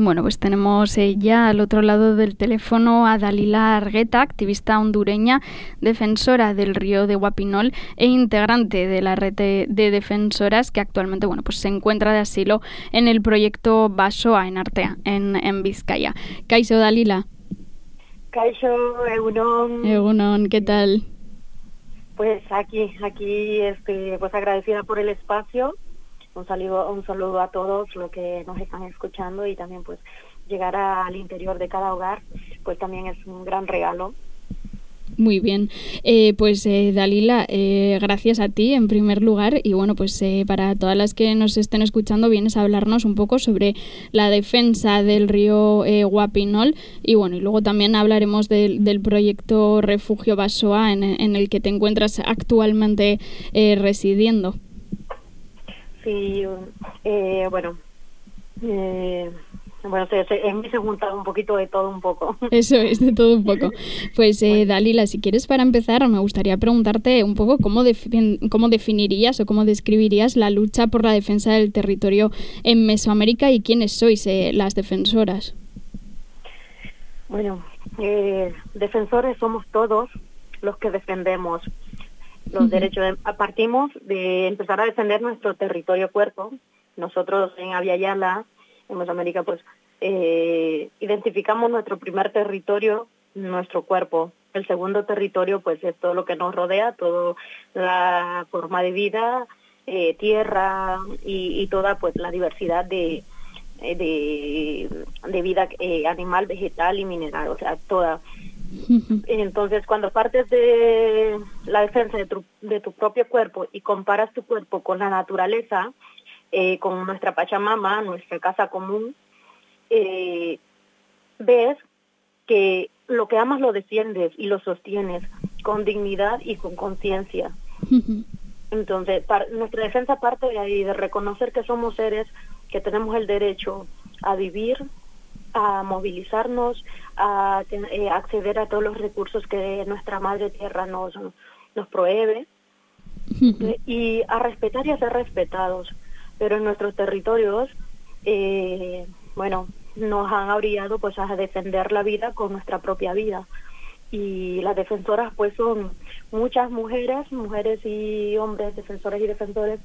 Bueno, pues tenemos ya al otro lado del teléfono a Dalila Argueta, activista hondureña, defensora del río de Guapinol e integrante de la red de defensoras que actualmente pues se encuentra de asilo en el proyecto Basoa en Artea, en Vizcaya. Kaixo, Dalila. Kaixo, Egunon. Egunon, ¿qué tal? Pues aquí, pues agradecida por el espacio. Un saludo a todos los que nos están escuchando, y también pues llegar al interior de cada hogar pues también es un gran regalo. Muy bien, Dalila, gracias a ti en primer lugar, y pues para todas las que nos estén escuchando vienes a hablarnos un poco sobre la defensa del río Guapinol y luego también hablaremos del proyecto Refugio Basoa en el que te encuentras actualmente residiendo. Sí, en mí se junta un poquito de todo un poco. Eso es, de todo un poco. Pues Dalila, si quieres, para empezar, me gustaría preguntarte un poco cómo definirías o cómo describirías la lucha por la defensa del territorio en Mesoamérica y quiénes sois las defensoras. Bueno, defensores somos todos los que defendemos los derechos. Partimos de empezar a defender nuestro territorio cuerpo. Nosotros en Abya Yala, en Mesoamérica, pues identificamos nuestro primer territorio, nuestro cuerpo. El segundo territorio, pues es todo lo que nos rodea, toda la forma de vida, tierra y toda pues la diversidad de vida animal, vegetal y mineral, o sea, toda. Entonces, cuando partes de la defensa de tu propio cuerpo y comparas tu cuerpo con la naturaleza, con nuestra Pachamama, nuestra casa común, ves que lo que amas lo defiendes y lo sostienes con dignidad y con conciencia. Entonces, nuestra defensa parte de ahí, de reconocer que somos seres que tenemos el derecho a vivir, a movilizarnos, a acceder a todos los recursos que nuestra madre tierra nos provee, y a respetar y a ser respetados. Pero en nuestros territorios, nos han orillado pues a defender la vida con nuestra propia vida. Y las defensoras pues son muchas mujeres y hombres, defensores y defensores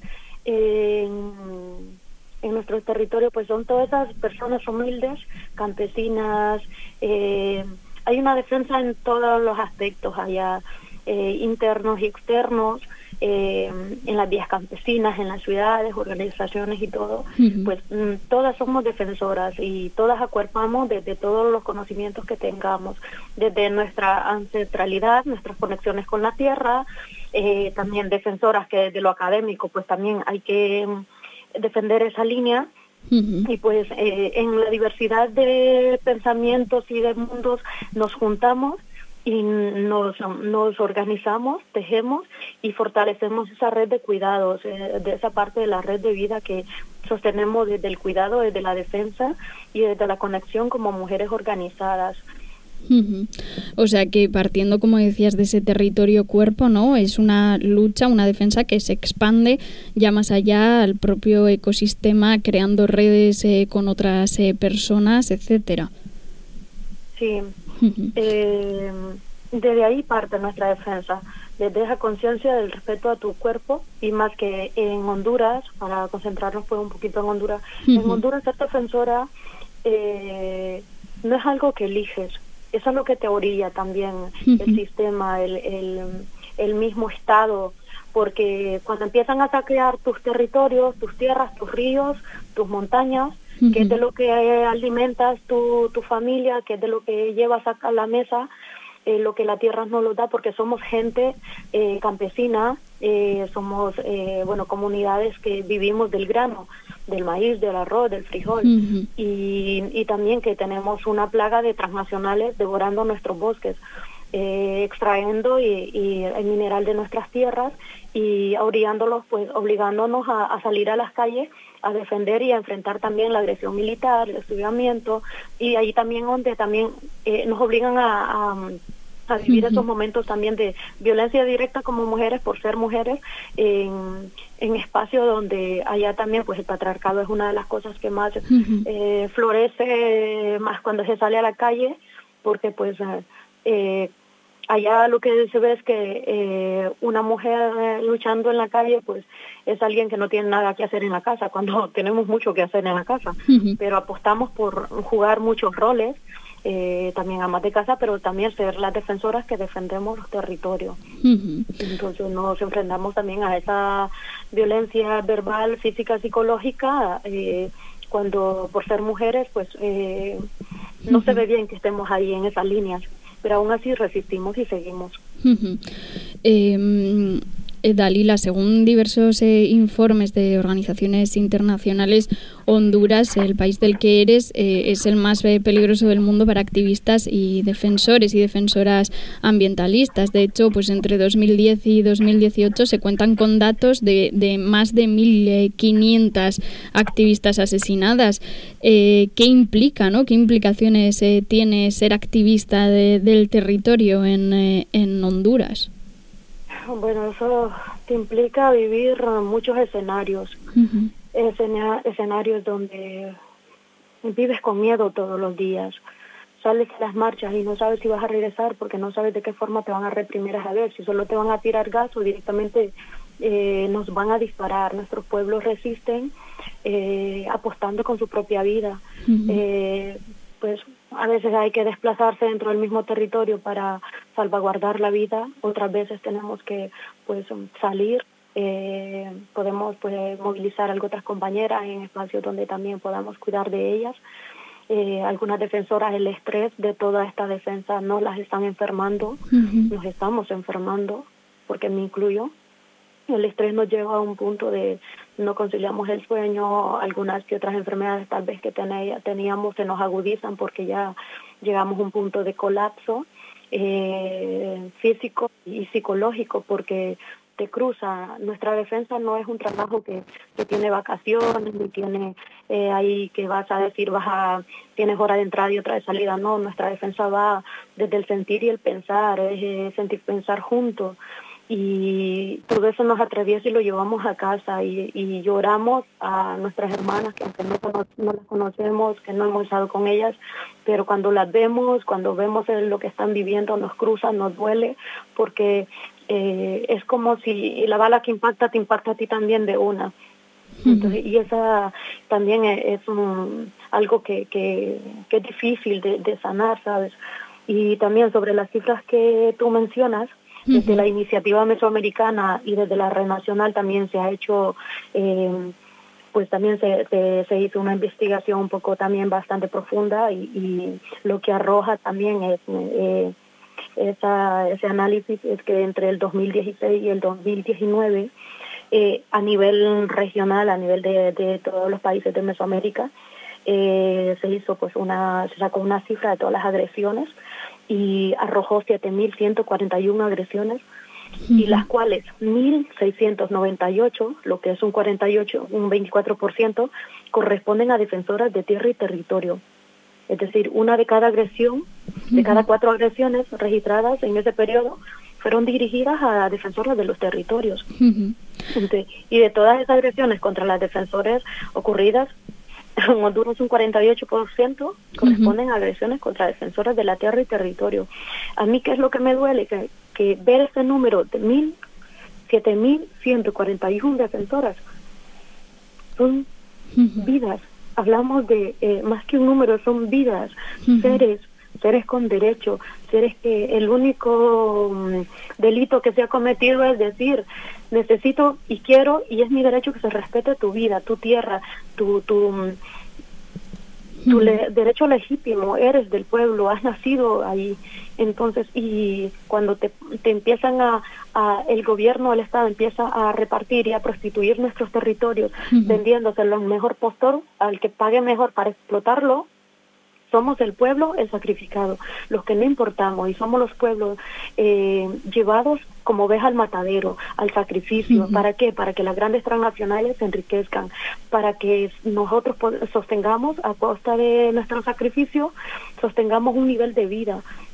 en nuestro territorio, pues son todas esas personas humildes, campesinas. Hay una defensa en todos los aspectos, allá internos y externos, en las vías campesinas, en las ciudades, organizaciones y todo. Pues todas somos defensoras y todas acuerpamos desde todos los conocimientos que tengamos, desde nuestra ancestralidad, nuestras conexiones con la tierra, también defensoras que desde lo académico pues también hay que defender esa línea. Y pues en la diversidad de pensamientos y de mundos nos juntamos y nos organizamos, tejemos y fortalecemos esa red de cuidados, de esa parte de la red de vida que sostenemos desde el cuidado, desde la defensa y desde la conexión como mujeres organizadas. O sea que partiendo, como decías, de ese territorio cuerpo, ¿no? Es una lucha, una defensa que se expande ya más allá al propio ecosistema, creando redes con otras personas, etcétera. Sí, desde ahí parte nuestra defensa, desde esa conciencia del respeto a tu cuerpo, y más que en Honduras, para concentrarnos pues un poquito en Honduras, en Honduras ser defensora no es algo que eliges. Eso es lo que te orilla también el sistema, el mismo Estado, porque cuando empiezan a saquear tus territorios, tus tierras, tus ríos, tus montañas, que es de lo que alimentas tu familia, que es de lo que llevas a la mesa, lo que la tierra no lo da, porque somos gente campesina, somos comunidades que vivimos del grano, del maíz, del arroz, del frijol, y también que tenemos una plaga de transnacionales devorando nuestros bosques, extrayendo y el mineral de nuestras tierras y orillándolos, pues obligándonos a salir a las calles a defender y a enfrentar también la agresión militar, el hostigamiento, y ahí también donde también nos obligan a vivir esos momentos también de violencia directa como mujeres por ser mujeres en espacios donde allá también pues el patriarcado es una de las cosas que más florece más cuando se sale a la calle, porque pues allá lo que se ve es que una mujer luchando en la calle pues es alguien que no tiene nada que hacer en la casa, cuando tenemos mucho que hacer en la casa, pero apostamos por jugar muchos roles, también amas de casa, pero también ser las defensoras que defendemos los territorios. Entonces nos enfrentamos también a esa violencia verbal, física, psicológica, cuando por ser mujeres pues no se ve bien que estemos ahí en esas líneas, pero aún así resistimos y seguimos. Dalila, según diversos informes de organizaciones internacionales, Honduras, el país del que eres, es el más peligroso del mundo para activistas y defensores y defensoras ambientalistas. De hecho, pues entre 2010 y 2018 se cuentan con datos de más de 1.500 activistas asesinadas. ¿Qué implica, ¿no? ¿Qué implicaciones tiene ser activista del territorio en Honduras? Bueno, eso te implica vivir muchos escenarios, escenarios donde vives con miedo todos los días. Sales a las marchas y no sabes si vas a regresar porque no sabes de qué forma te van a reprimir a ver, si solo te van a tirar gas o directamente nos van a disparar. Nuestros pueblos resisten apostando con su propia vida. Pues a veces hay que desplazarse dentro del mismo territorio para salvaguardar la vida, otras veces tenemos que pues salir, podemos pues movilizar a otras compañeras en espacios donde también podamos cuidar de ellas. Algunas defensoras, el estrés de toda esta defensa no las están enfermando, nos estamos enfermando, porque me incluyo. El estrés nos lleva a un punto de no conciliamos el sueño, algunas que otras enfermedades tal vez que teníamos se nos agudizan porque ya llegamos a un punto de colapso físico y psicológico, porque te cruza. Nuestra defensa no es un trabajo que tiene vacaciones, ni tiene ahí que vas a decir tienes hora de entrada y otra de salida. No, nuestra defensa va desde el sentir y el pensar, es sentir, pensar juntos. Y todo eso nos atraviesa y lo llevamos a casa y lloramos a nuestras hermanas que aunque no las conocemos, que no hemos estado con ellas, pero cuando las vemos, cuando vemos lo que están viviendo, nos cruza, nos duele, porque es como si la bala que impacta te impacta a ti también de una. Entonces, y esa también es algo que es difícil de sanar, ¿sabes? Y también sobre las cifras que tú mencionas, desde la iniciativa mesoamericana y desde la red nacional también se ha hecho, pues también se hizo una investigación un poco también bastante profunda y lo que arroja también es ese análisis es que entre el 2016 y el 2019 a nivel regional, a nivel de todos los países de Mesoamérica, se hizo pues se sacó una cifra de todas las agresiones y arrojó 7.141 agresiones, y las cuales 1.698, lo que es un 24%, corresponden a defensoras de tierra y territorio. Es decir, una de cada agresión, de cada 4 agresiones registradas en ese periodo, fueron dirigidas a defensoras de los territorios. Entonces, y de todas esas agresiones contra las defensoras ocurridas, en Honduras un 48% corresponden a agresiones contra defensoras de la tierra y territorio. A mí, ¿qué es lo que me duele? Que ver ese número de 7.141 defensoras son vidas. Hablamos de más que un número, son vidas, seres con derecho, seres que el único delito que se ha cometido es decir, necesito y quiero y es mi derecho que se respete tu vida, tu tierra, tu derecho legítimo, eres del pueblo, has nacido ahí. Entonces, y cuando te empiezan el gobierno, el Estado empieza a repartir y a prostituir nuestros territorios, vendiéndose al mejor postor, al que pague mejor para explotarlo, somos el pueblo el sacrificado, los que no importamos, y somos los pueblos llevados como ovejas al matadero, al sacrificio. ¿Para qué? Para que las grandes transnacionales se enriquezcan, para que nosotros sostengamos a costa de nuestro sacrificio, sostengamos un nivel de vida.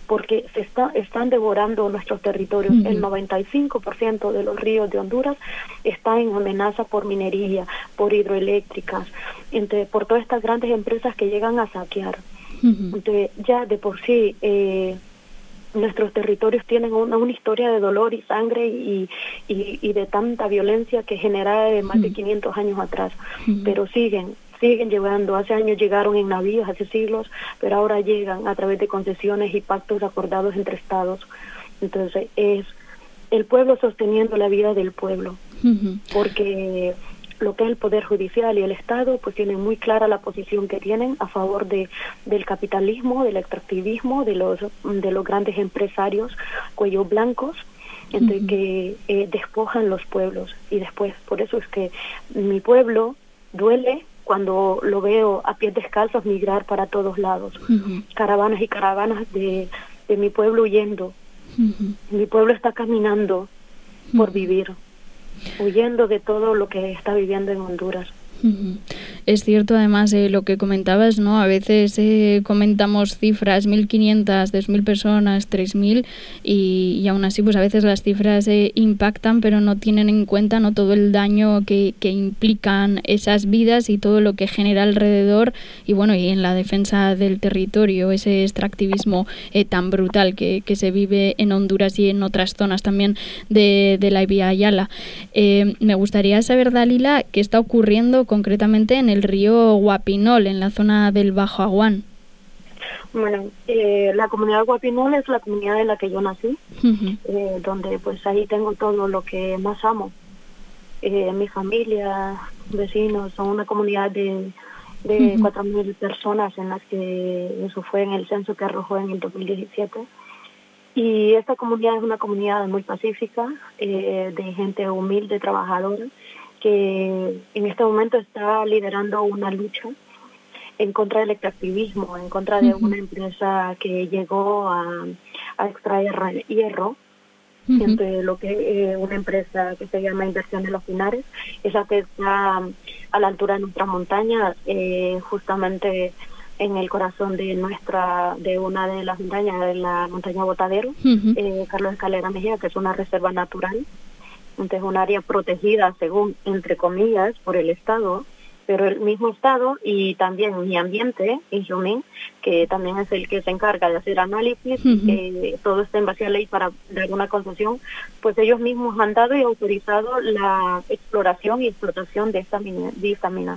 porque están devorando nuestros territorios. El 95% de los ríos de Honduras están en amenaza por minería, por hidroeléctricas, por todas estas grandes empresas que llegan a saquear. Entonces, ya de por sí nuestros territorios tienen una historia de dolor y sangre y de tanta violencia que genera de más de 500 años atrás, pero siguen llegando. Hace años llegaron en navíos, hace siglos, pero ahora llegan a través de concesiones y pactos acordados entre estados. Entonces es el pueblo sosteniendo la vida del pueblo, porque lo que es el Poder Judicial y el Estado pues tienen muy clara la posición que tienen a favor del capitalismo, del extractivismo, de los grandes empresarios cuellos blancos, entre que despojan los pueblos. Y después, por eso es que mi pueblo duele cuando lo veo a pies descalzos migrar para todos lados, caravanas y caravanas de mi pueblo huyendo. Mi pueblo está caminando por vivir, huyendo de todo lo que está viviendo en Honduras. Es cierto, además, lo que comentabas, ¿no? A veces comentamos cifras, 1.500, 2.000 personas, 3.000, y aún así, pues a veces las cifras impactan, pero no tienen en cuenta, ¿no?, todo el daño que implican esas vidas y todo lo que genera alrededor, y bueno, y en la defensa del territorio, ese extractivismo tan brutal que se vive en Honduras y en otras zonas también de la Vía Yala. Me gustaría saber, Dalila, qué está ocurriendo concretamente en el río Guapinol, en la zona del Bajo Aguán. Bueno, la comunidad Guapinol es la comunidad en la que yo nací, donde pues ahí tengo todo lo que más amo. Mi familia, vecinos, son una comunidad de 4.000 personas en las que eso fue en el censo que arrojó en el 2017. Y esta comunidad es una comunidad muy pacífica, de gente humilde, trabajadora, que en este momento está liderando una lucha en contra del extractivismo, en contra de una empresa que llegó a extraer hierro, entre lo que una empresa que se llama Inversión de los Pinares, esa que está a la altura de nuestra montaña, justamente en el corazón de una de las montañas, de la montaña Botadero, Carlos Escalera Mejía, que es una reserva natural. Entonces, un área protegida, según, entre comillas, por el Estado, pero el mismo Estado y también mi ambiente, Injumin, que también es el que se encarga de hacer análisis, que todo está en base a ley para dar una concesión, pues ellos mismos han dado y autorizado la exploración y explotación de esta mina.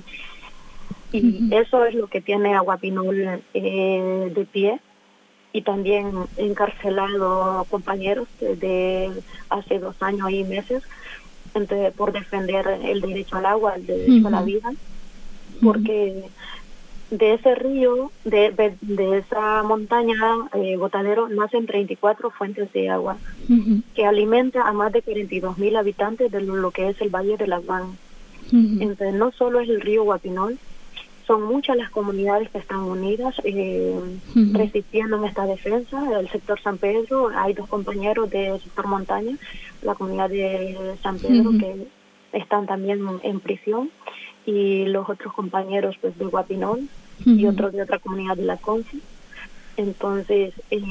Y eso es lo que tiene a Guapinol de pie. Y también encarcelado compañeros de hace 2 años y meses por defender el derecho al agua, el derecho a la vida, porque de ese río, de esa montaña Botadero, nacen 34 fuentes de agua que alimenta a más de 42.000 habitantes de lo que es el Valle de Laván. Entonces no solo es el río Guapinol, son muchas las comunidades que están unidas resistiendo en esta defensa. El sector San Pedro, hay 2 compañeros del sector montaña, la comunidad de San Pedro, que están también en prisión, y los otros compañeros pues de Guapinol y otros de otra comunidad de la Conci. Entonces,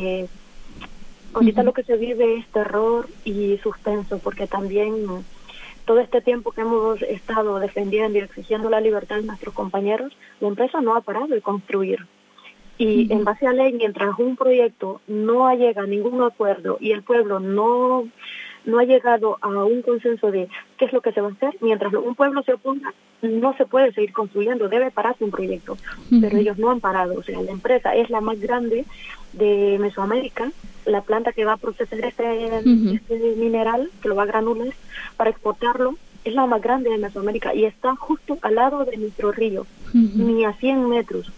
ahorita lo que se vive es terror y suspenso, porque también todo este tiempo que hemos estado defendiendo y exigiendo la libertad de nuestros compañeros, la empresa no ha parado de construir. Y en base a ley, mientras un proyecto no llega a ningún acuerdo y el pueblo no ha llegado a un consenso de qué es lo que se va a hacer, mientras un pueblo se oponga, no se puede seguir construyendo, debe pararse un proyecto. Pero ellos no han parado. O sea, la empresa es la más grande de Mesoamérica, la planta que va a procesar este mineral, que lo va a granular para exportarlo, es la más grande de Mesoamérica y está justo al lado de nuestro río, ni a 100 metros.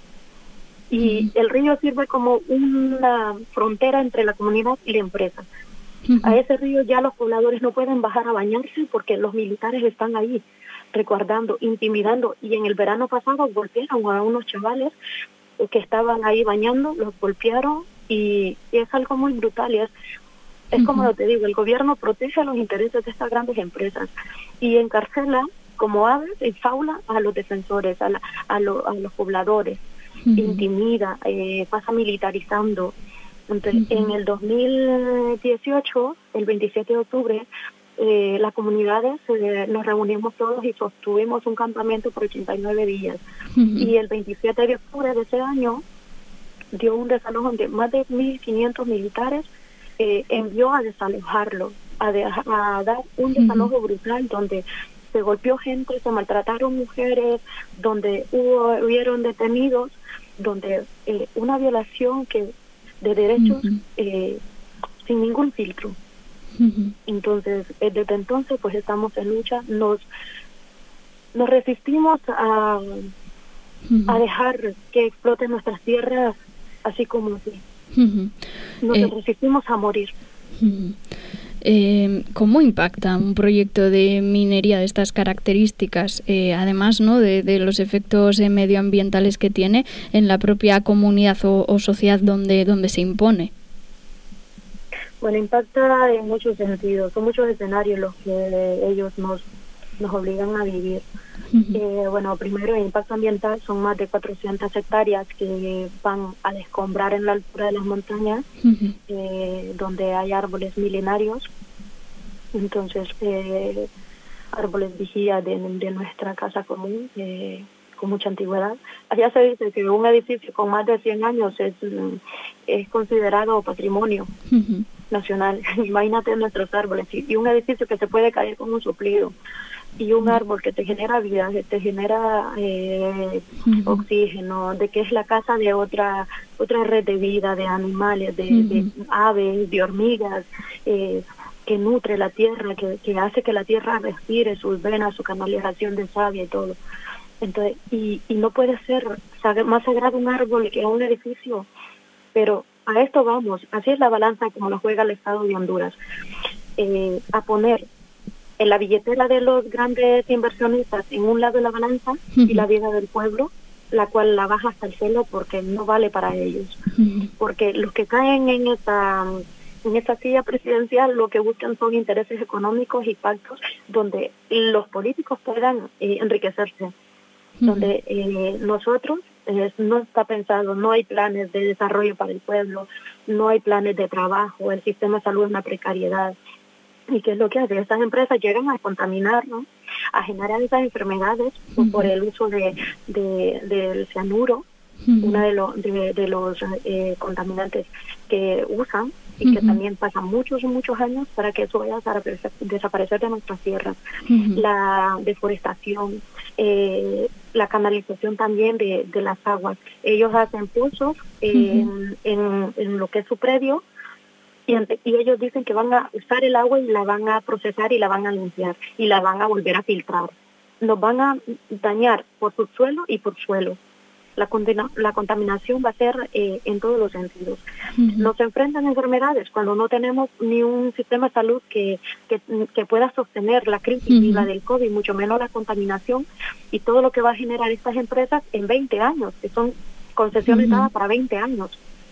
Y el río sirve como una frontera entre la comunidad y la empresa. A ese río ya los pobladores no pueden bajar a bañarse porque los militares están ahí resguardando, intimidando, y en el verano pasado golpearon a unos chavales que estaban ahí bañando, los golpearon, y es algo muy brutal. Y es como te digo, el gobierno protege los intereses de estas grandes empresas y encarcela como aves en faula a los defensores, a los pobladores, intimida, pasa militarizando. Entonces, en el 2018, el 27 de octubre, las comunidades nos reunimos todos y sostuvimos un campamento por 89 días. Y el 27 de octubre de ese año dio un desalojo de más de 1.500 militares, envió a desalojarlo, a dar un desalojo brutal donde se golpeó gente, se maltrataron mujeres, donde hubieron detenidos, donde una violación de derechos sin ningún filtro. Entonces, desde entonces, pues estamos en lucha, nos resistimos a dejar que exploten nuestras tierras así como así. Nos resistimos a morir. ¿Cómo impacta un proyecto de minería de estas características, además, ¿no?, de los efectos medioambientales que tiene en la propia comunidad o sociedad donde se impone? Bueno, impacta en muchos sentidos, son muchos escenarios los que ellos nos obligan a vivir. Bueno, primero, el impacto ambiental son más de 400 hectáreas que van a descombrar en la altura de las montañas, donde hay árboles milenarios. Entonces, árboles vigía de nuestra casa común, con mucha antigüedad. Allá se dice que un edificio con más de 100 años es considerado patrimonio nacional. Imagínate nuestros árboles y un edificio que se puede caer con un soplido, y un árbol que te genera vida, que te genera oxígeno, de que es la casa de otra red de vida, de animales, de aves, de hormigas, que nutre la tierra, que hace que la tierra respire sus venas, su canalización de savia y todo. Entonces, y no puede ser más sagrado un árbol que un edificio, pero a esto vamos, así es la balanza como lo juega el Estado de Honduras, a poner en la billetera de los grandes inversionistas en un lado de la balanza y la vida del pueblo, la cual la baja hasta el cielo porque no vale para ellos. Porque los que caen en esta silla presidencial lo que buscan son intereses económicos y pactos donde los políticos puedan enriquecerse. Donde nosotros no está pensado, no hay planes de desarrollo para el pueblo, no hay planes de trabajo, el sistema de salud es una precariedad. ¿Y qué es lo que hace? Estas empresas llegan a contaminar, ¿no?, a generar esas enfermedades por el uso del cianuro, uno de los contaminantes que usan y que también pasan muchos años para que eso vaya a desaparecer de nuestras tierras. La deforestación, la canalización también de las aguas. Ellos hacen pozos en lo que es su predio, y ellos dicen que van a usar el agua y la van a procesar y la van a limpiar y la van a volver a filtrar. Nos van a dañar por subsuelo y por suelo. La contaminación va a ser en todos los sentidos. Nos enfrentan a enfermedades cuando no tenemos ni un sistema de salud que pueda sostener la crisis ni la del COVID, mucho menos la contaminación y todo lo que va a generar estas empresas en 20 años, que son concesiones dadas para 20 años.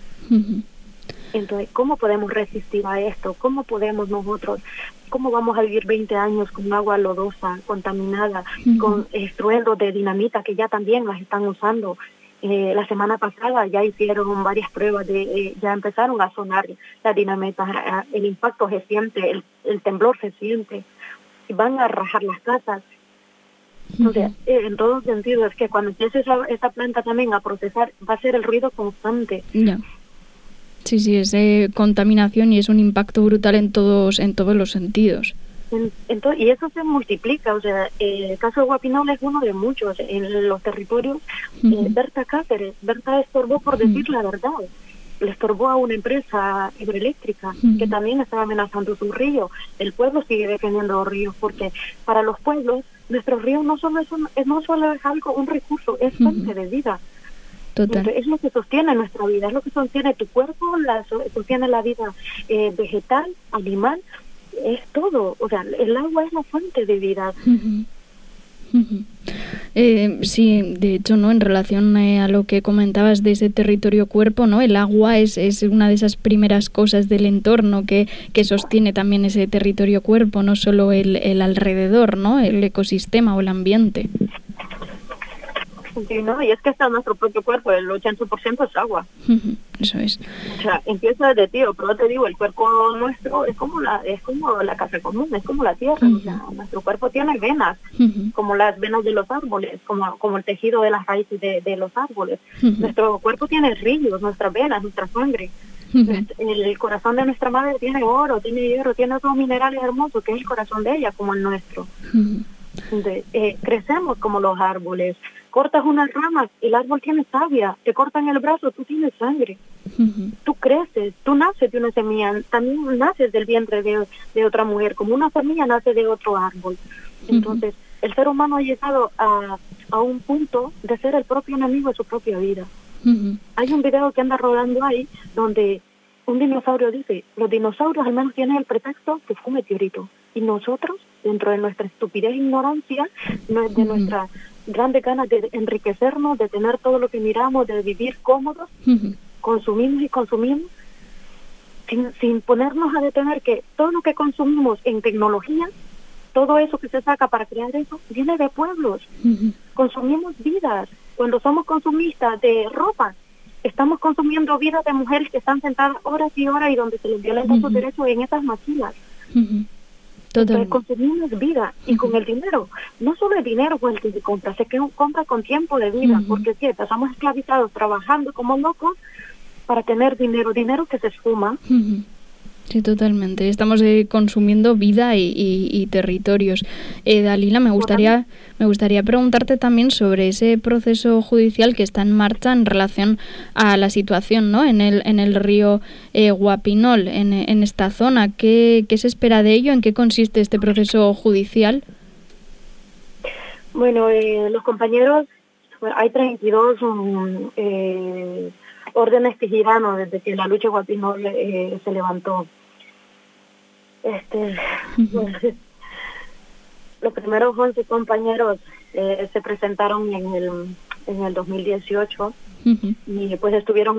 Entonces, ¿cómo podemos resistir a esto? ¿Cómo podemos nosotros, cómo vamos a vivir 20 años con agua lodosa, contaminada, con estruendos de dinamita que ya también las están usando? La semana pasada ya hicieron varias pruebas, ya empezaron a sonar la dinamita, el impacto se siente, el temblor se siente, y van a rajar las casas. Entonces, en todo sentido, es que cuando empiece esa planta también a procesar, va a ser el ruido constante. Sí, es contaminación y es un impacto brutal en todos los sentidos. Y eso se multiplica, o sea, el caso de Guapinol es uno de muchos en los territorios. Berta Cáceres, Berta estorbó por decir la verdad, le estorbó a una empresa hidroeléctrica que también estaba amenazando su río. El pueblo sigue defendiendo los ríos porque para los pueblos nuestros ríos no solo es un recurso, es fuente de vida. Total. Es lo que sostiene nuestra vida, es lo que sostiene tu cuerpo, sostiene la vida vegetal, animal, es todo. O sea, el agua es la fuente de vida. Sí, de hecho, ¿no?, en relación a lo que comentabas de ese territorio cuerpo, ¿no?, el agua es una de esas primeras cosas del entorno que sostiene también ese territorio cuerpo, no solo el alrededor, ¿no?, el ecosistema o el ambiente. Sí, ¿no? Y es que está en nuestro propio cuerpo, el 80% es agua. Eso es. O sea, empieza desde ti, pero te digo, el cuerpo nuestro es como la casa común, es como la tierra. O sea, nuestro cuerpo tiene venas, como las venas de los árboles, como el tejido de las raíces de los árboles. Nuestro cuerpo tiene rillos, nuestras venas, nuestra sangre. El corazón de nuestra madre tiene oro, tiene hierro, tiene otros minerales hermosos, que es el corazón de ella, como el nuestro. Entonces, crecemos como los árboles. Cortas una rama, el árbol tiene savia. Te cortan el brazo, tú tienes sangre. Tú creces, tú naces de una semilla, también naces del vientre de otra mujer, como una semilla nace de otro árbol. Entonces, el ser humano ha llegado a un punto de ser el propio enemigo de su propia vida. Hay un video que anda rodando ahí donde un dinosaurio dice, los dinosaurios al menos tienen el pretexto que fue un meteorito. Y nosotros, dentro de nuestra estupidez e ignorancia, de nuestra grandes ganas de enriquecernos, de tener todo lo que miramos, de vivir cómodos, consumimos y consumimos, sin ponernos a detener que todo lo que consumimos en tecnología, todo eso que se saca para crear eso, viene de pueblos. Consumimos vidas. Cuando somos consumistas de ropa, estamos consumiendo vidas de mujeres que están sentadas horas y horas y donde se les violentan sus derechos en esas maquilas. Entonces consumimos vida y con el dinero, no solo el dinero con el que se compra, se compra con tiempo de vida, porque sí, estamos esclavizados trabajando como locos para tener dinero que se esfuma. Sí, totalmente. Estamos consumiendo vida y territorios. Dalila, me gustaría preguntarte también sobre ese proceso judicial que está en marcha en relación a la situación, ¿no? en el río Guapinol, en esta zona. ¿Qué se espera de ello? ¿En qué consiste este proceso judicial? Bueno, los compañeros, hay 32 órdenes que giraron desde que la lucha Guapinol se levantó. Bueno, los primeros 11 compañeros se presentaron en el 2018 y pues estuvieron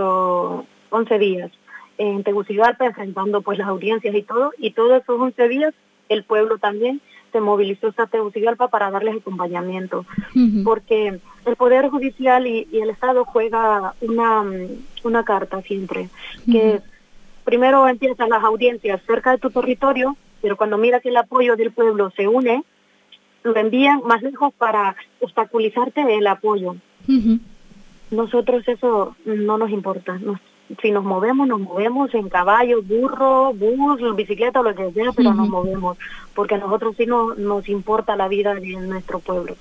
11 días en Tegucigalpa enfrentando pues las audiencias y todos esos 11 días el pueblo también se movilizó hasta Tegucigalpa para darles acompañamiento, porque el Poder Judicial y el Estado juega una carta siempre, que primero empiezan las audiencias cerca de tu territorio, pero cuando mira que el apoyo del pueblo se une, lo envían más lejos para obstaculizarte el apoyo. Nosotros eso no nos importa. Si nos movemos en caballo, burro, bus, bicicleta o lo que sea, pero nos movemos, porque a nosotros sí nos importa la vida de nuestro pueblo.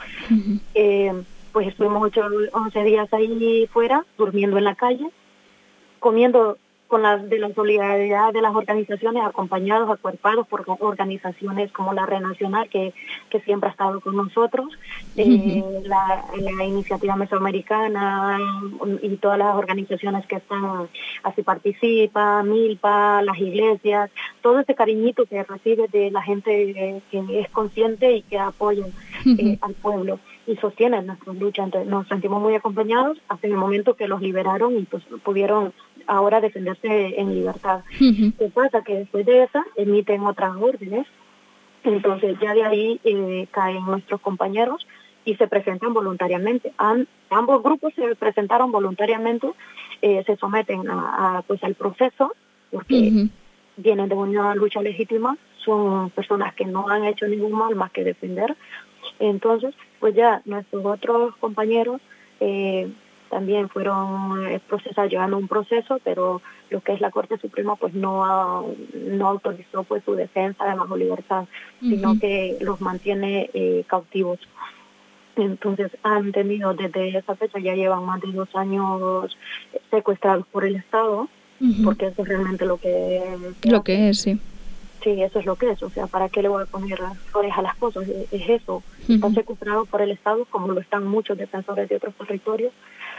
Pues estuvimos 11 días ahí fuera, durmiendo en la calle, comiendo de la solidaridad de las organizaciones, acompañados, acuerpados por organizaciones como la Red Nacional, que siempre ha estado con nosotros, la Iniciativa Mesoamericana y todas las organizaciones que están, así participa, Milpa, las iglesias, todo ese cariñito que recibe de la gente que es consciente y que apoya al pueblo y sostienen nuestras luchas. Entonces nos sentimos muy acompañados hasta el momento que los liberaron y pues pudieron ahora defenderse en libertad. ¿Qué pasa? Que después de esa emiten otras órdenes, entonces ya de ahí caen nuestros compañeros y se presentan voluntariamente. Ambos grupos se presentaron voluntariamente, se someten pues al proceso, porque vienen de una lucha legítima, son personas que no han hecho ningún mal más que defender. Entonces, pues ya nuestros otros compañeros también fueron procesados, llevando un proceso, pero lo que es la Corte Suprema pues no autorizó pues su defensa de bajo libertad, sino que los mantiene cautivos. Entonces han tenido desde esa fecha, ya llevan más de 2 años secuestrados por el Estado, porque eso es realmente lo que es, sí. Sí, eso es lo que es. O sea, ¿para qué le voy a poner flores a las cosas? Es eso. Están secuestrados por el Estado, como lo están muchos defensores de otros territorios.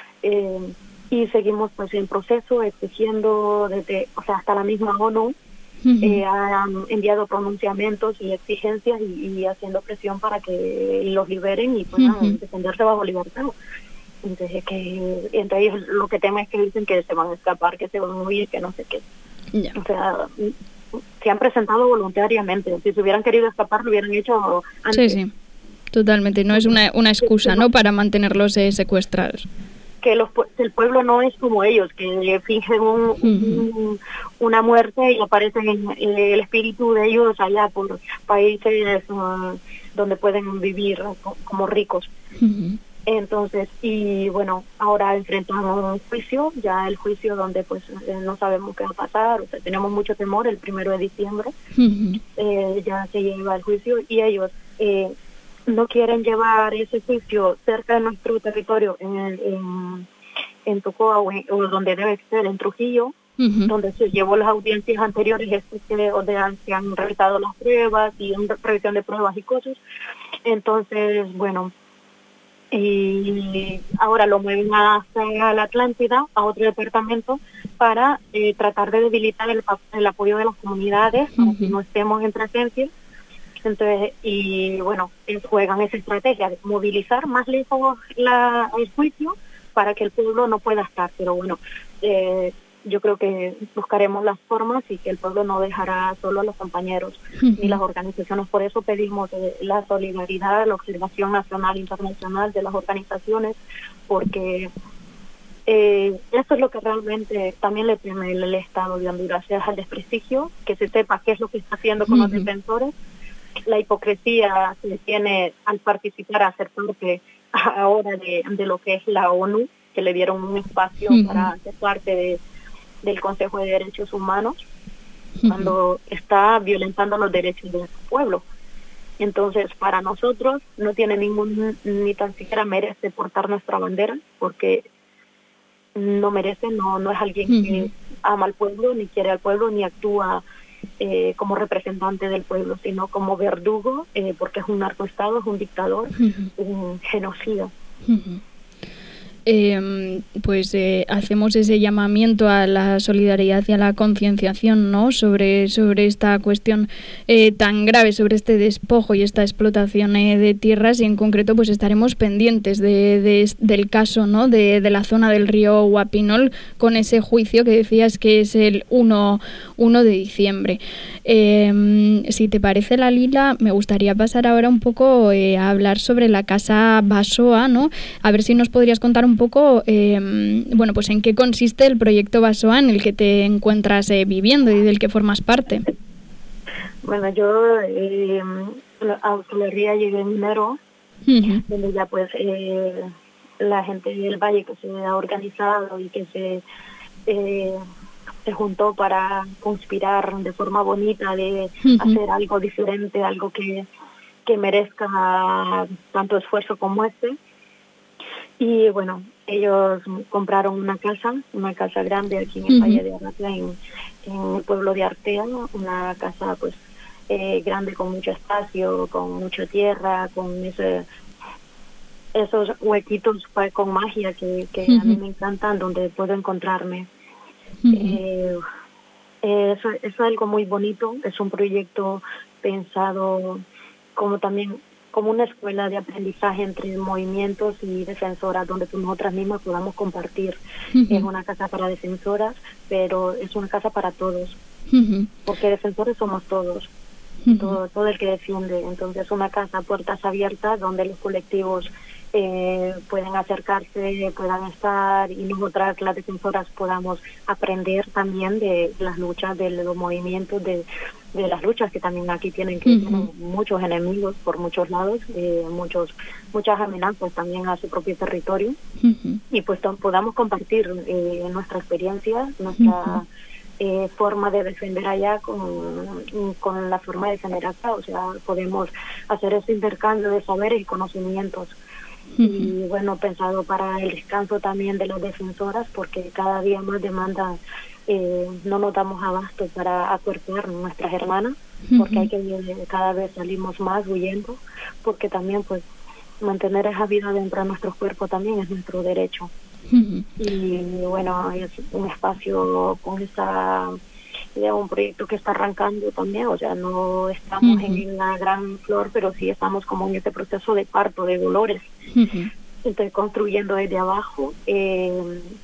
Y seguimos pues en proceso, exigiendo hasta la misma ONU han enviado pronunciamientos y exigencias y haciendo presión para que los liberen y puedan defenderse bajo libertad. Entonces, entre ellos lo que temen es que dicen que se van a escapar, que se van a huir, que no sé qué. Yeah. O sea, se han presentado voluntariamente. Si se hubieran querido escapar, lo hubieran hecho antes. Sí. Totalmente, no es una excusa, ¿no?, para mantenerlos secuestrados. Que el pueblo no es como ellos, que fingen una muerte y aparecen en el espíritu de ellos allá por países donde pueden vivir como ricos. Entonces, y bueno, ahora enfrentan un juicio, ya el juicio donde pues no sabemos qué va a pasar, o sea, tenemos mucho temor. El 1 de diciembre ya se lleva el juicio, y ellos no quieren llevar ese juicio cerca de nuestro territorio, en Tocoa o donde debe ser, en Trujillo, donde se llevó las audiencias anteriores, donde se han realizado las pruebas y una revisión de pruebas y cosas. Entonces, bueno, y ahora lo mueven hasta la Atlántida, a otro departamento, para tratar de debilitar el apoyo de las comunidades, para que no estemos en presencia. Entonces, y bueno, juegan esa estrategia de movilizar más lejos el juicio para que el pueblo no pueda estar. Pero bueno, yo creo que buscaremos las formas y que el pueblo no dejará solo a los compañeros ni las organizaciones. Por eso pedimos la solidaridad, la observación nacional e internacional de las organizaciones, porque eso es lo que realmente también le teme el Estado de Honduras, es al desprestigio, que se sepa qué es lo que está haciendo con los defensores, la hipocresía que tiene al participar, a ser parte ahora de lo que es la ONU, que le dieron un espacio para ser parte del Consejo de Derechos Humanos, cuando está violentando los derechos de su pueblo. Entonces, para nosotros no tiene ni tan siquiera merece portar nuestra bandera, porque no merece, no es alguien que ama al pueblo, ni quiere al pueblo, ni actúa como representante del pueblo, sino como verdugo, porque es un narcoestado, es un dictador, un genocida. Pues hacemos ese llamamiento a la solidaridad y a la concienciación, ¿no?, sobre esta cuestión tan grave, sobre este despojo y esta explotación de tierras, y en concreto pues estaremos pendientes del caso, ¿no?, de la zona del río Guapinol, con ese juicio que decías que es el 1 de diciembre. Si te parece, Dalila, me gustaría pasar ahora un poco a hablar sobre la Casa Basoa, ¿no? A ver si nos podrías contar un poco, bueno, pues en qué consiste el proyecto Basoa en el que te encuentras viviendo y del que formas parte. Bueno, yo a Hostelería llegué en enero, donde ya pues la gente del Valle que se ha organizado y que se juntó para conspirar de forma bonita de hacer algo diferente, algo que merezca tanto esfuerzo como este. Y bueno, ellos compraron una casa grande aquí en el Valle de Arratia, en el pueblo de Artea, una casa pues grande, con mucho espacio, con mucha tierra, con esos huequitos con magia que a mí me encantan, donde puedo encontrarme. Es algo muy bonito, es un proyecto pensado como una escuela de aprendizaje entre movimientos y defensoras, donde nosotras mismas podamos compartir. Es una casa para defensoras, pero es una casa para todos, porque defensores somos todos, todo el que defiende. Entonces, una casa puertas abiertas donde los colectivos pueden acercarse, puedan estar, y nosotras las defensoras podamos aprender también de las luchas, de los movimientos, de las luchas que también aquí tienen muchos enemigos por muchos lados, muchas amenazas también a su propio territorio, y pues podamos compartir nuestra experiencia, nuestra forma de defender allá con la forma de defender acá. O sea, podemos hacer ese intercambio de saberes y conocimientos. Y bueno, pensado para el descanso también de las defensoras, porque cada día más demandan, no nos damos abasto para acuerpar nuestras hermanas, porque hay que cada vez salimos más huyendo, porque también pues mantener esa vida dentro de nuestros cuerpos también es nuestro derecho. Y bueno, es un espacio con un proyecto que está arrancando también, o sea, no estamos en la gran flor, pero sí estamos como en este proceso de parto, de dolores. Estoy construyendo desde abajo,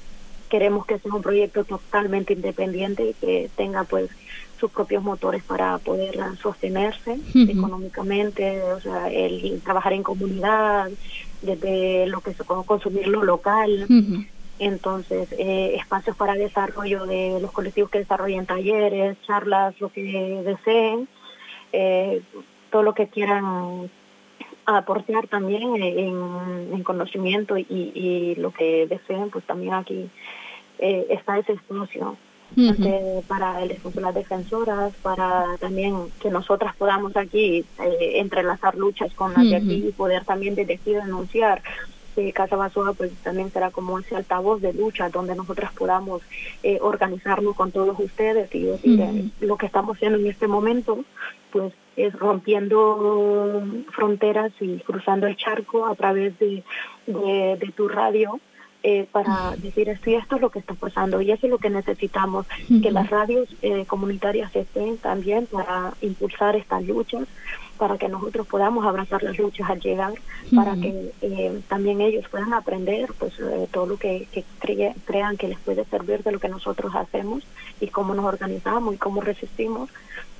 queremos que sea un proyecto totalmente independiente y que tenga pues sus propios motores para poder sostenerse económicamente, o sea, el trabajar en comunidad, desde lo que es consumir lo local. Entonces, espacios para desarrollo de los colectivos que desarrollen talleres, charlas, lo que deseen, todo lo que quieran aportar también en conocimiento y lo que deseen, pues también aquí está ese espacio. Para el espacio de las defensoras, para también que nosotras podamos aquí entrelazar luchas con las de aquí y poder también desde aquí denunciar. Casa Basoa pues también será como ese altavoz de lucha donde nosotras podamos organizarnos con todos ustedes y decir lo que estamos haciendo en este momento pues es rompiendo fronteras y cruzando el charco a través de tu radio, para decir esto es lo que está pasando y eso es lo que necesitamos, que las radios comunitarias estén también para impulsar estas luchas, para que nosotros podamos abrazar las luchas al llegar, para que también ellos puedan aprender pues todo lo que crean que les puede servir de lo que nosotros hacemos y cómo nos organizamos y cómo resistimos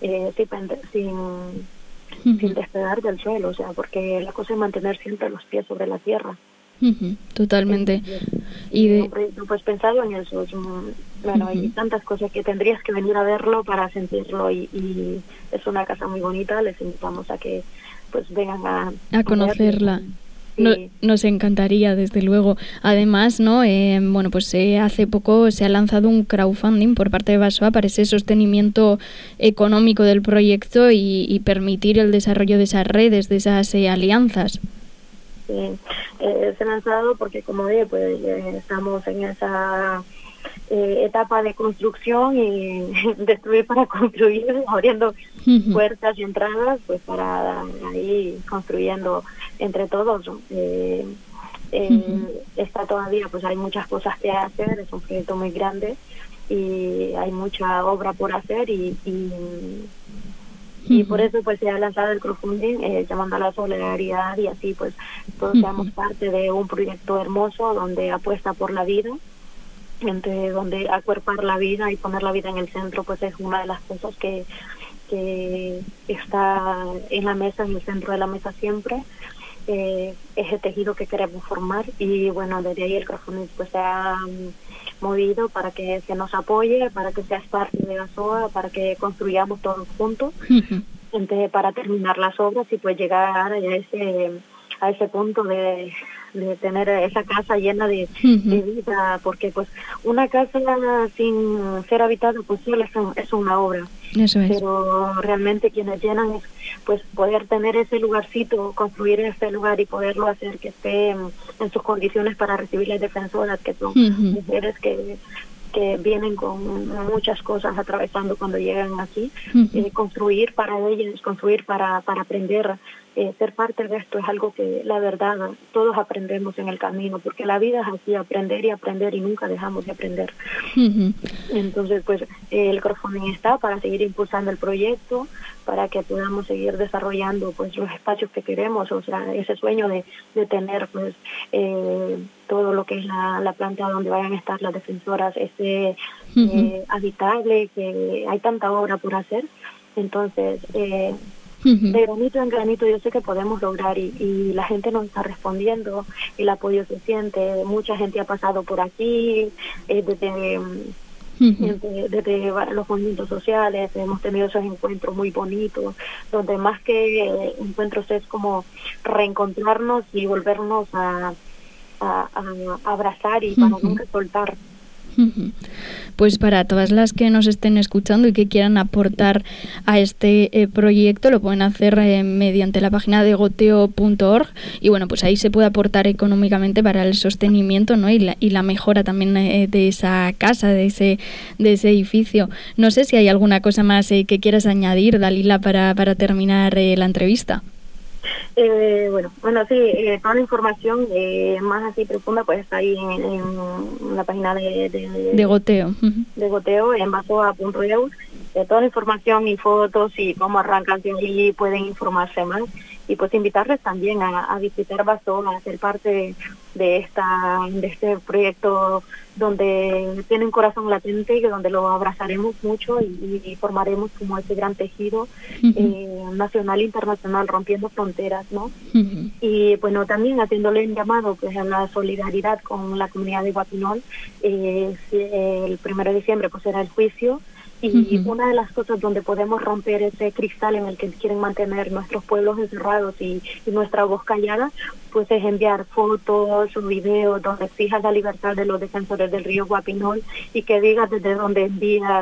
sin despegar del suelo, o sea, porque la cosa es mantener siempre los pies sobre la tierra. Totalmente. Pues pensado en eso, bueno, hay tantas cosas que tendrías que venir a verlo para sentirlo y es una casa muy bonita, les invitamos a que pues vengan a conocerla. Nos encantaría, desde luego. Además, ¿no? Bueno, pues hace poco se ha lanzado un crowdfunding por parte de Basoa para ese sostenimiento económico del proyecto y permitir el desarrollo de esas redes, de esas alianzas. Se ha lanzado porque, como dije, pues estamos en esa etapa de construcción y destruir para construir, abriendo puertas y entradas, pues para ir construyendo entre todos, ¿no? Está todavía, pues hay muchas cosas que hacer, es un proyecto muy grande y hay mucha obra por hacer y por eso pues se ha lanzado el crowdfunding llamando a la solidaridad y así pues todos seamos parte de un proyecto hermoso donde apuesta por la vida, donde acuerpar la vida y poner la vida en el centro pues es una de las cosas que está en la mesa, en el centro de la mesa siempre. Es el tejido que queremos formar y bueno, desde ahí el crowdfunding pues se ha movido para que se nos apoye, para que seas parte de Basoa, para que construyamos todos juntos, para terminar las obras y pues llegar a ese punto de tener esa casa llena de vida, porque pues una casa sin ser habitada pues solo es una obra. Eso es. Pero realmente quienes llenan es pues poder tener ese lugarcito, construir ese lugar y poderlo hacer que esté en sus condiciones para recibir las defensoras, que son mujeres que vienen con muchas cosas atravesando cuando llegan aquí. Construir para ellas, construir para aprender, ser parte de esto es algo que la verdad todos aprendemos en el camino, porque la vida es así, aprender y aprender y nunca dejamos de aprender. Entonces pues el crowdfunding está para seguir impulsando el proyecto, para que podamos seguir desarrollando pues los espacios que queremos, o sea, ese sueño de tener pues todo lo que es la planta donde vayan a estar las defensoras, habitable, que hay tanta obra por hacer. Entonces de granito en granito yo sé que podemos lograr y la gente nos está respondiendo, el apoyo se siente, mucha gente ha pasado por aquí desde los movimientos sociales, hemos tenido esos encuentros muy bonitos, donde más que encuentros es como reencontrarnos y volvernos a abrazar y para nunca soltar. Pues para todas las que nos estén escuchando y que quieran aportar a este proyecto, lo pueden hacer mediante la página de goteo.org y bueno, pues ahí se puede aportar económicamente para el sostenimiento, ¿no? y la mejora también de esa casa, de ese edificio. No sé si hay alguna cosa más que quieras añadir, Dalila, para terminar la entrevista. Bueno, sí, toda la información más así profunda pues está ahí en la página de Goteo. De Goteo, en basoa.eu. Toda la información y fotos y cómo arrancan de ahí pueden informarse más y pues invitarles también a visitar Basoa, a ser parte de este proyecto donde tiene un corazón latente y donde lo abrazaremos mucho y formaremos como ese gran tejido nacional e internacional, rompiendo fronteras, ¿no? Y bueno, también haciéndole un llamado pues a la solidaridad con la comunidad de Guapinol. El 1 de diciembre pues será el juicio. Y una de las cosas donde podemos romper ese cristal en el que quieren mantener nuestros pueblos encerrados y nuestra voz callada, pues es enviar fotos o videos donde exijas la libertad de los defensores del río Guapinol y que digas desde dónde envías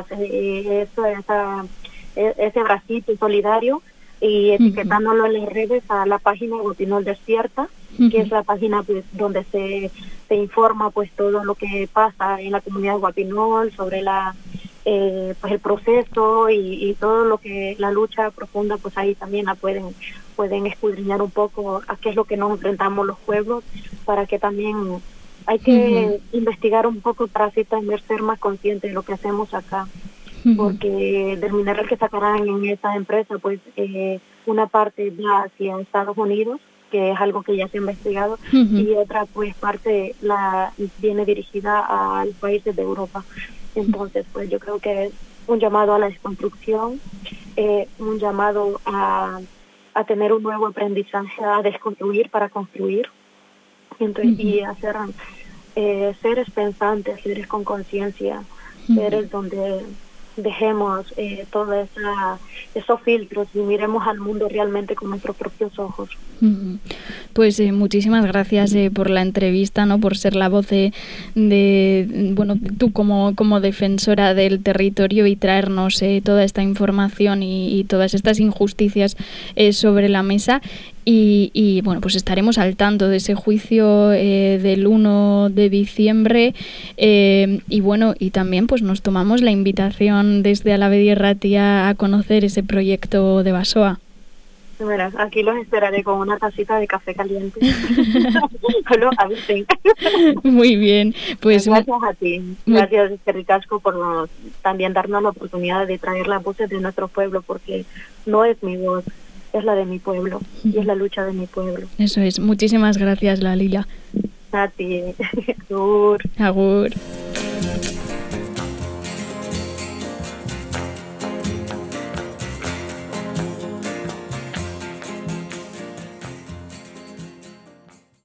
ese bracito solidario y etiquetándolo en las redes a la página Guapinol Despierta, que es la página pues donde se informa pues todo lo que pasa en la comunidad de Guapinol sobre pues el proceso y todo lo que la lucha profunda, pues ahí también la pueden escudriñar un poco a qué es lo que nos enfrentamos los pueblos, para que también hay que investigar un poco para así también ser más conscientes de lo que hacemos acá, porque del mineral que sacarán en esa empresa, pues una parte va hacia Estados Unidos, que es algo que ya se ha investigado, y otra pues parte viene dirigida a los países de Europa. Entonces, pues yo creo que es un llamado a la desconstrucción, un llamado a tener un nuevo aprendizaje, a desconstruir para construir, y a ser seres pensantes, seres con conciencia, seres donde dejemos todos esos filtros y miremos al mundo realmente con nuestros propios ojos. Pues muchísimas gracias por la entrevista, ¿no? Por ser la voz de bueno, tú como defensora del territorio y traernos toda esta información y todas estas injusticias sobre la mesa. Y bueno, pues estaremos al tanto de ese juicio del 1 de diciembre y bueno, y también pues nos tomamos la invitación desde Alavedi Irratia a conocer ese proyecto de Basoa. Bueno, aquí los esperaré con una tacita de café caliente. Solo avisen. Muy bien, pues gracias a ti, gracias Ricasco por también darnos la oportunidad de traer las voces de nuestro pueblo, porque no es mi voz, es la de mi pueblo y es la lucha de mi pueblo. Eso es. Muchísimas gracias, Dalila. A ti. Agur. Agur.